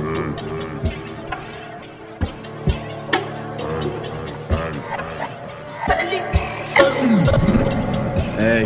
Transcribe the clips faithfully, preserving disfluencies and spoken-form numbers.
ای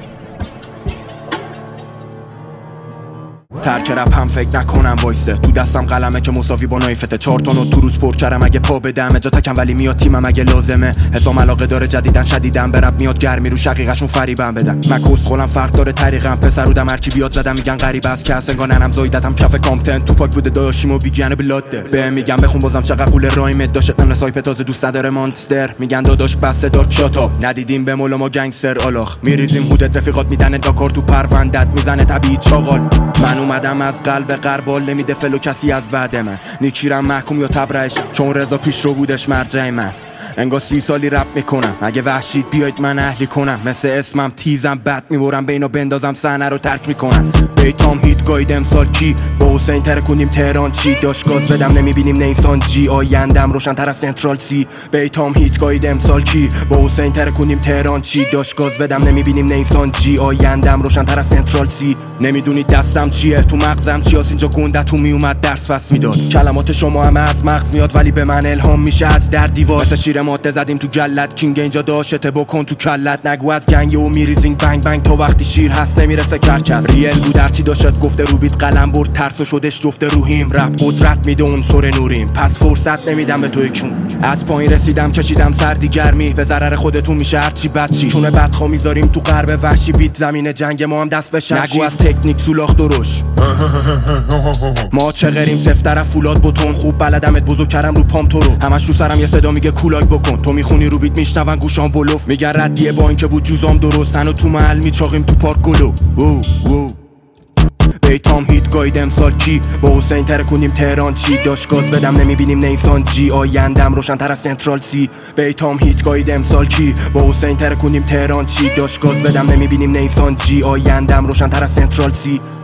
ترک رپ هم فکر نکنم وایسه، تو دستم قلمه که مساوی با نایفته. چهار تا نوت تو روز پر کردم اگه پا بدم، جا تکم ولی میاد تیمم اگه لازمه. حسام علاقه داره جدیدن شدیدن به رپ میاد گرمی رو شقیقشون فریبم بدن. مکوس خولم فرق داره طریقم، پسرودم هرکی بیاد زدم میگن غریب است که اصلا ننم زایدتم کف کامتن. تو پاک بوده داشیمو بیگن بلاده به میگم بخون بازم چقدر قول رایمت داشه. قمن سایپ تازه دوست نداره مانستر میگن داداش بسته دار شاتاپ. ندیدیم به مولا ما گنگستر آلاخ میریزیم هودت رفیقات میدن داکار تو پروندت میزنه طبیعی چاغال. من اومدم از قلب غربال نمیده فلو کسی از بعد من. نیکیرم محکوم یا تبرئشم چون رضا پیش رو بودش مرجع من. انگار سی سالی رپ میکنم اگه وحشید بیاید من اهلی کنم. مثل اسمم تیزم بد میبرم بینو بندازم صحنه رو ترک میکنم. بیتام هیت گاید امسال کی با حسین ترکونیم تهران چی. داش گاز بدم نمیبینیم نیسان جی آیندم روشن تر از سنترال سی. بیتام هیت گاید امسال کی با حسین ترکونیم تهران چی. داش گاز بدم نمیبینیم نیسان جی آیندم روشن تر از سنترال سی. نمیدونی دستم چیه تو مغزم چی هست اینجا گنده تو میومد درس فس میداد. کلمات شما همه از مغز میاد ولی به من الهام میشه از در دیوار. شیر ماده زدیم تو جلد کینگ اینجا داشته بکن تو کلت. نگو از گنگ و میریزینگ بنگ بنگ تا وقتی شیر هست نمیرسه کرچس. ریل بود هرچی داشت گفته رو بیت قلم برد ترس و شدش جفته روحیم. رپ قدرت میده اون سر نوریم پس فرصت نمیدم به توی کون. از پایین رسیدم چشیدم سردی گرمی به ضرر خودتون میشه هرچی بچی. چون بدخوا میذاریم تو غرب وحشی بیت زمین جنگ ما هم دست به شمشیر. نگو از تکنیک سولاخ درش ما چغریم صفر طرف فولاد بتون. خوب بلدمت بزرگ کردم رو پام تو رو همش رو سرم یه صدا میگه کولاک بکن. تو میخونی رو بیت میشنون گوشام بلوف میگن ردیه با اینکه بود جوزام درستن و تو محل میچاقیم تو پارک گلو. وو وو بیتام هیت گاید امسال کی با حسین ترکونیم تهران چی. داش گاز بدم نمیبینیم نیسان جی آیندم روشن تر از سنترال سی. بیتام هیت گاید امسال کی با حسین ترکونیم تهران چی. داش گاز بدم نمیبینیم نیسان جی آیندم روشن تر از سنترال سی.